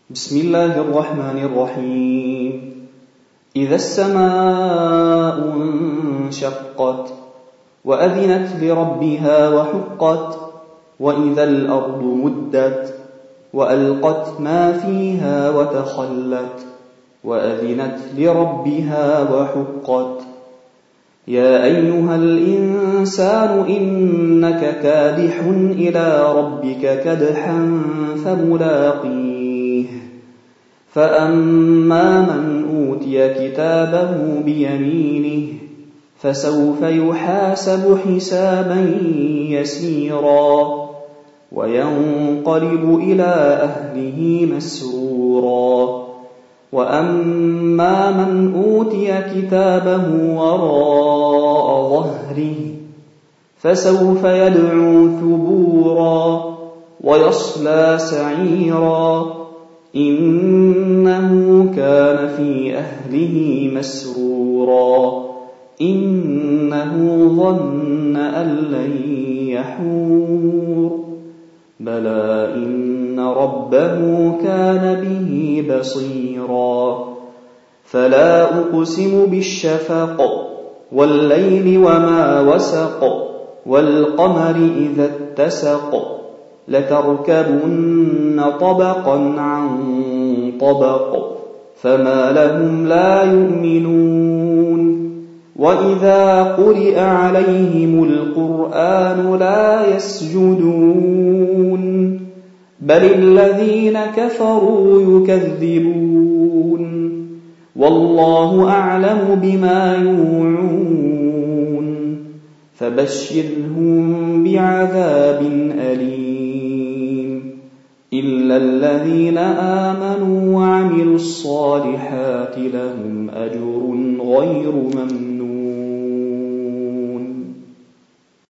بسم الله الرحمن الرحيم. إذا السماء انشقت وأذنت لربها وحقت وإذا الأرض مدت وألقت ما فيها وتخلت وأذنت لربها وحقت. يا أيها الإنسان إنك كادح إلى ربك كدحا فملاقيه. فأما من أوتي كتابه بيمينه فسوف يحاسب حسابا يسيرا وينقلب إلى أهله مسرورا. وأما من أوتي كتابه وراء ظهره فسوف يدعو ثبورا ويصلى سعيرا إنه كان في أهله مسرورا إنه ظن أن لن يحور بلى إن ربه كان به بصيرا. فلا أقسم بالشفق والليل وما وسق والقمر إذا اتسق لتركبن طبقا عن طبق فما لهم لا يؤمنون. وإذا قرئ عليهم القرآن لا يسجدون بل الذين كفروا يكذبون والله أعلم بما يوعون فبشرهم بعذاب أليم إلا الذين آمنوا وعملوا الصالحات لهم أجر غير ممنون.